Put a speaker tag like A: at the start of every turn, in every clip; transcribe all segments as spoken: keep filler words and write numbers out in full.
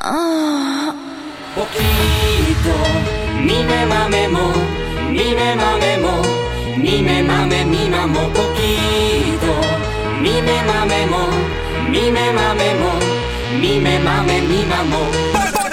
A: Ah.
B: Poquito, mime mame mo, mime mame mo, mime mame mi mamo. Poquito, mime mame mo, mime mame mo, mime mame mi mamo.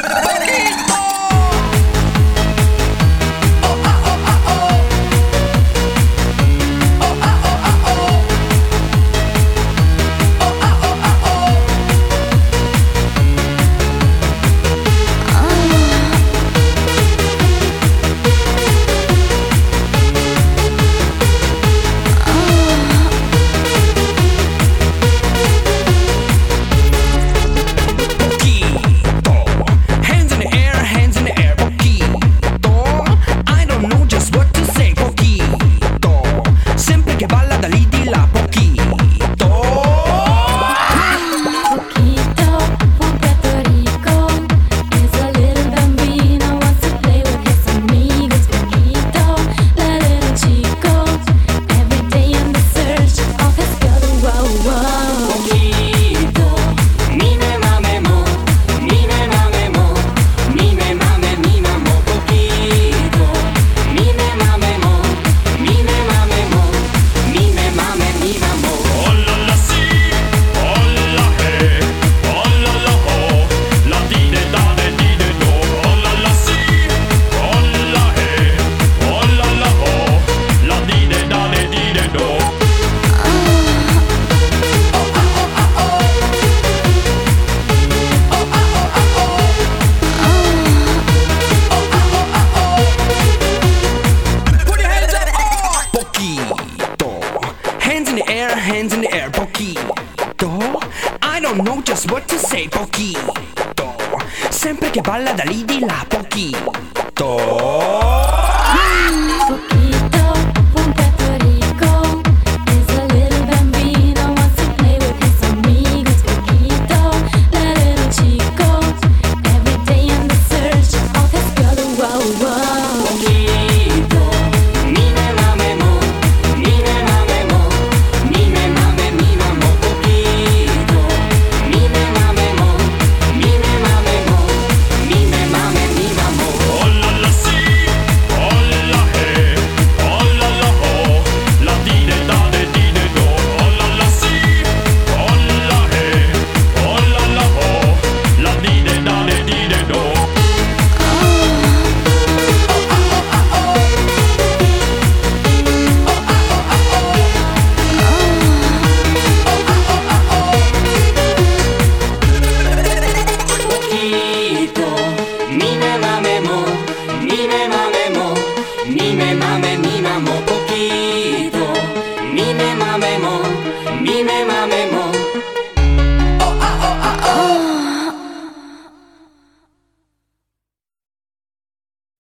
B: Hands in the air, poquito. I don't know just what to say, poquito. Sempre che balla da lì di là, poquito. Mime mame mo, mime mame mo, mime mame mi mamo. Poquito, mime mame mo, mime mame mo.